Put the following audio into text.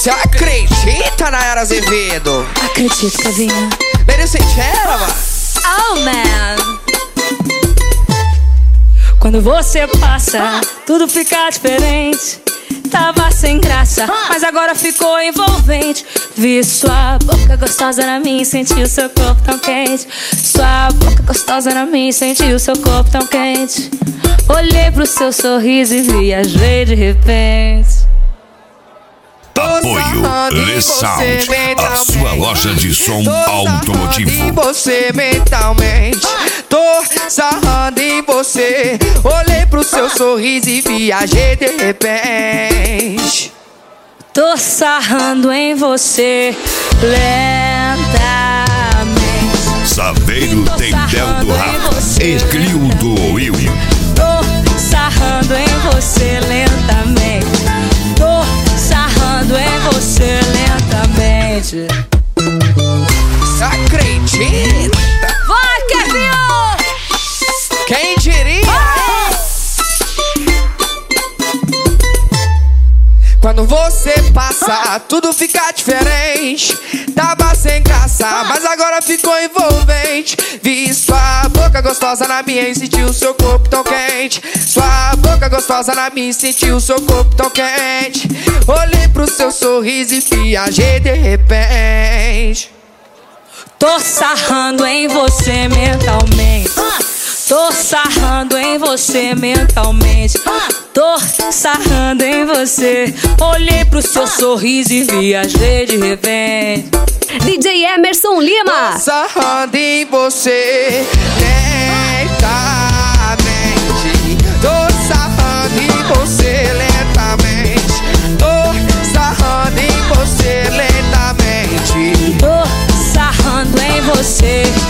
Você acredita, Nayara Azevedo? Acredito, Kevinha. Ladies and gentlemen. Oh, man. Quando você passa, tudo fica diferente. Tava sem graça, mas agora ficou envolvente. Vi sua boca gostosa na minha e senti o seu corpo tão quente. Sua boca gostosa na minha e senti o seu corpo tão quente. Olhei pro seu sorriso e viajei de repente. Apoio Le Sound, a sua loja de som automotivo. Em você mentalmente, tô sarrando em você. Olhei pro seu sorriso e viajei de repente. Tô sarrando em você lentamente. Saveiro Tendel do Rafa, Escrio do William. Tô sarrando em você lentamente. Tô sarrando em você lentamente. Acredita? Vai, Kevinho! Quem diria? Quando você passa, tudo fica diferente. Tava sem graça, mas agora ficou envolvente. Vi sua boca gostosa na minha e senti o seu corpo tão quente. Sua boca gostosa na minha e senti o seu corpo tão quente. Olhei pro seu sorriso e viajei de repente. Tô sarrando em você mentalmente. Tô sarrando em você mentalmente. Tô sarrando em você. Olhei pro seu sorriso e viajei de repente. DJ Emerson Lima. Tô sarrando em você lentamente. Tô sarrando em você lentamente. Tô sarrando em você lentamente. Tô sarrando em você